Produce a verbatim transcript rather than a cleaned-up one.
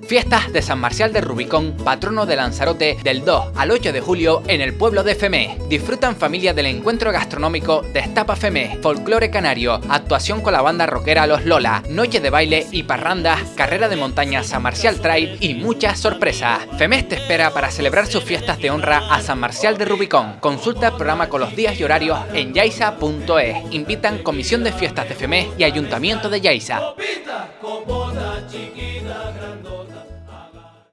Fiestas de San Marcial de Rubicón, patrono de Lanzarote, del dos al ocho de julio en el pueblo de Femé. Disfrutan familia del encuentro gastronómico Destapa Femé, folclore canario, actuación con la banda rockera Los Lola, noche de baile y parrandas, carrera de montaña San Marcial Trail y muchas sorpresas. Femé te espera para celebrar sus fiestas de honra a San Marcial de Rubicón. Consulta el programa con los días y horarios en yaisa punto es. Invitan Comisión de Fiestas de Femé y Ayuntamiento de Yaiza.